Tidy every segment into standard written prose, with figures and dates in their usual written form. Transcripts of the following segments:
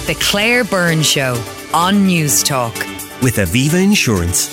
The Claire Byrne Show on News Talk. With Aviva Insurance.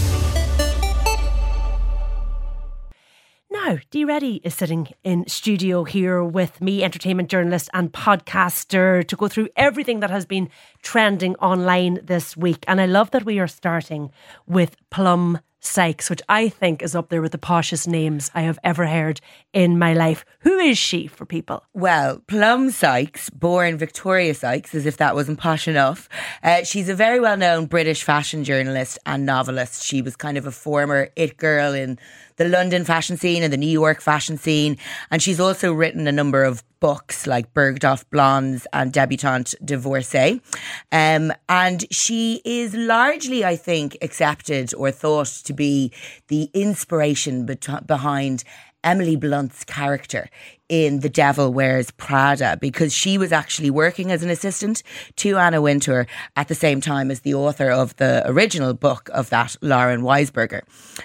Now, Dee Reddy is sitting in studio here with me, entertainment journalist and podcaster, to go through everything that has been trending online this week. And I love that we are starting with Plum Sykes, which I think is up there with the poshest names I have ever heard in my life. Who is she for people? Well, Plum Sykes, born Victoria Sykes, as if that wasn't posh enough. She's a very well-known British fashion journalist and novelist. She was kind of a former it girl in the London fashion scene and the New York fashion scene. And she's also written a number of books like Bergdorf Blondes and Debutante Divorcée. And she is largely, I think, accepted or thought to be the inspiration behind Emily Blunt's character in The Devil Wears Prada, because she was actually working as an assistant to Anna Wintour at the same time as the author of the original book of that, Lauren Weisberger.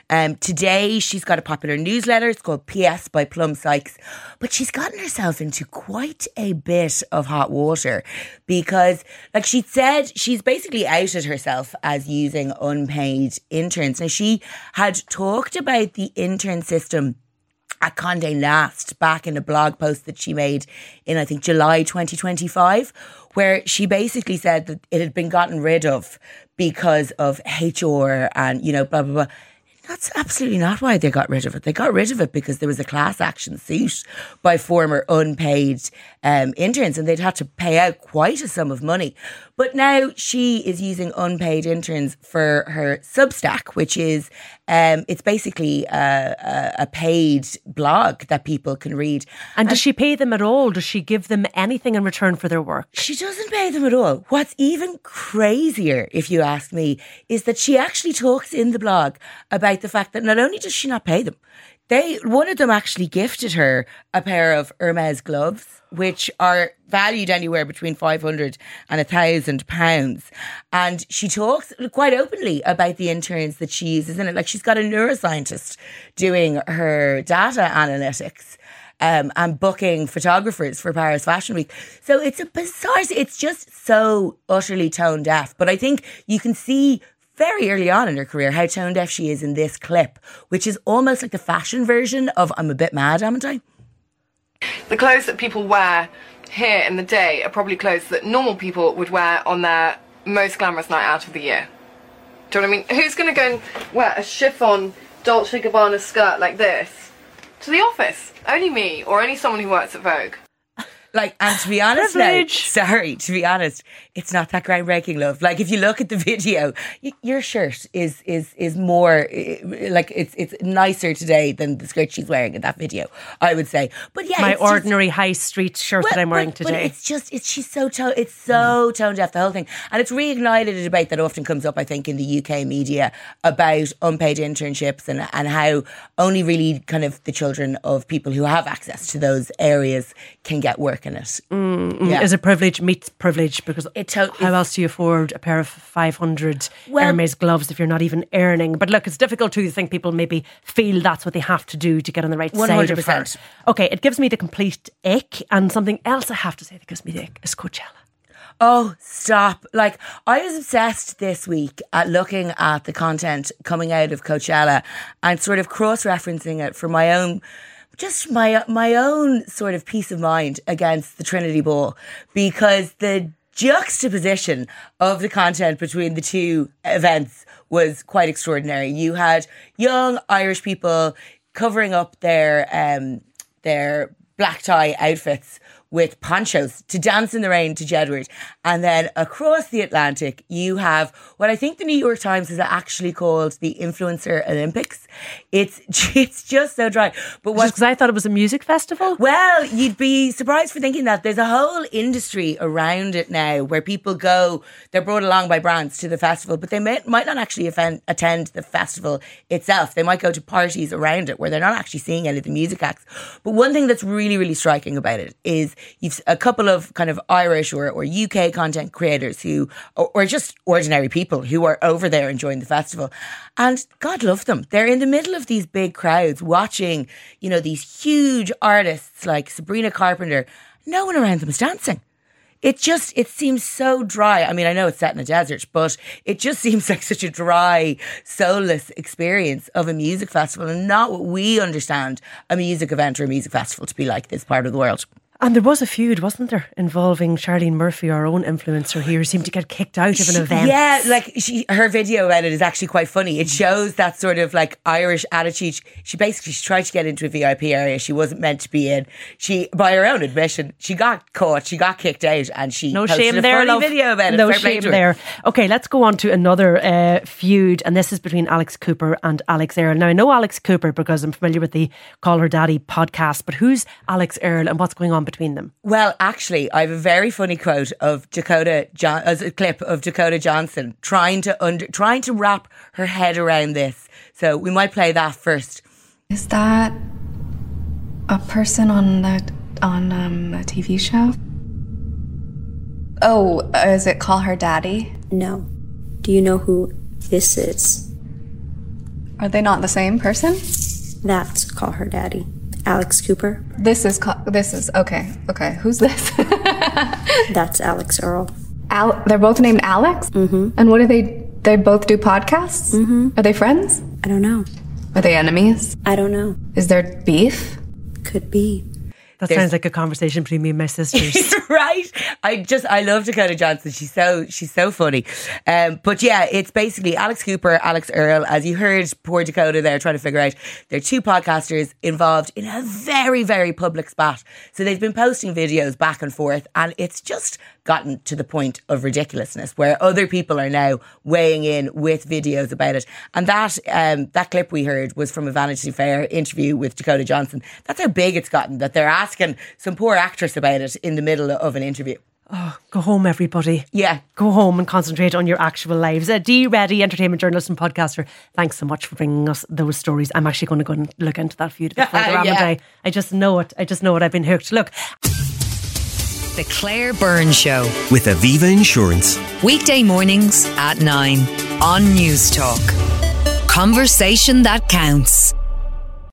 Today, she's got a popular newsletter. It's called PS by Plum Sykes. But she's gotten herself into quite a bit of hot water because, like she said, she's basically outed herself as using unpaid interns. Now, she had talked about the intern system at Condé Nast back in a blog post that she made in, I think, July 2025, where she basically said that it had been gotten rid of because of HR and, you know, blah, blah, blah. That's absolutely not why they got rid of it. They got rid of it because there was a class action suit by former unpaid interns, and they'd had to pay out quite a sum of money. But now she is using unpaid interns for her Substack, which is it's basically a paid blog that people can read. And does she pay them at all? Does she give them anything in return for their work? She doesn't pay them at all. What's even crazier, if you ask me, is that she actually talks in the blog about the fact that not only does she not pay them, one of them actually gifted her a pair of Hermes gloves, which are valued anywhere between £500 and £1,000. And she talks quite openly about the interns that she uses in it. Like, she's got a neuroscientist doing her data analytics. And booking photographers for Paris Fashion Week. So it's a bizarre, it's just so utterly tone deaf. But I think you can see very early on in her career how tone deaf she is in this clip, which is almost like the fashion version of I'm a bit mad, haven't I? The clothes that people wear here in the day are probably clothes that normal people would wear on their most glamorous night out of the year. Do you know what I mean? Who's going to go and wear a chiffon Dolce & Gabbana skirt like this to the office? Only me, or only someone who works at Vogue. Like, and to be honest now, to be honest, it's not that groundbreaking, love. Like, if you look at the video, your shirt is more, like, it's nicer today than the skirt she's wearing in that video, I would say. But yeah, my ordinary high street shirt that I'm wearing today. But she's so tone deaf, the whole thing. And it's reignited a debate that often comes up, I think, in the UK media about unpaid internships and how only really kind of the children of people who have access to those areas can get work in it. Yeah. Is it privilege meets privilege? Because how else do you afford a pair of 500 Hermes gloves if you're not even earning? But look, it's difficult to think people maybe feel that's what they have to do to get on the right 100%. Side of her. Okay, it gives me the complete ick. And something else I have to say that gives me the ick is Coachella. Oh, stop. Like, I was obsessed this week at looking at the content coming out of Coachella and sort of cross-referencing it for my own sort of peace of mind against the Trinity Ball, because the juxtaposition of the content between the two events was quite extraordinary. You had young Irish people covering up their black tie outfits with ponchos to dance in the rain to Jedward. And then across the Atlantic, you have what I think the New York Times has actually called the Influencer Olympics. It's just so dry. But just because I thought it was a music festival? Well, you'd be surprised for thinking that. There's a whole industry around it now where people go, they're brought along by brands to the festival, but they might not actually attend the festival itself. They might go to parties around it where they're not actually seeing any of the music acts. But one thing that's really, really striking about it is you've a couple of kind of Irish or UK content creators who, or just ordinary people who are over there enjoying the festival. And God love them. They're in the middle of these big crowds watching, you know, these huge artists like Sabrina Carpenter. No one around them is dancing. it seems so dry. I mean, I know it's set in a desert, but it just seems like such a dry, soulless experience of a music festival, and not what we understand a music event or a music festival to be like this part of the world. And there was a feud, wasn't there, involving Charlene Murphy, our own influencer here, who seemed to get kicked out of an event. Yeah, like her video about it is actually quite funny. It shows that sort of like Irish attitude. She tried to get into a VIP area she wasn't meant to be in. She, by her own admission, she got caught, she got kicked out, and she no posted shame a there, funny love. video about it. No shame there. Okay, let's go on to another feud, and this is between Alex Cooper and Alex Earl. Now, I know Alex Cooper because I'm familiar with the Call Her Daddy podcast, but who's Alex Earl and what's going on between them? Well, actually, I have a very funny quote of as a clip of Dakota Johnson trying to wrap her head around this. So we might play that first. Is that a person on a TV show? Oh, is it Call Her Daddy? No. Do you know who this is? Are they not the same person? That's Call Her Daddy. Alex Cooper. This is okay. Who's this? That's Alex Earl. They're both named Alex? Mm-hmm. And what do they both do podcasts? Mm-hmm. Are they friends? I don't know. Are they enemies? I don't know. Is there beef? Could be. That sounds like a conversation between me and my sisters. Right? I love Dakota Johnson. She's so funny. But yeah, it's basically Alex Cooper, Alex Earl. As you heard, poor Dakota there trying to figure out. They're two podcasters involved in a very, very public spat. So they've been posting videos back and forth, and it's just gotten to the point of ridiculousness where other people are now weighing in with videos about it. And that clip we heard was from a Vanity Fair interview with Dakota Johnson. That's how big it's gotten, that they're asking some poor actress about it in the middle of an interview. Oh, go home, everybody. Yeah. Go home and concentrate on your actual lives. Dee Reddy, entertainment journalist and podcaster, thanks so much for bringing us those stories. I'm actually going to go and look into that feud a bit further on the day. I just know it. I've been hooked. Look. The Claire Byrne Show. With Aviva Insurance. Weekday mornings at 9 on News Talk. Conversation that counts.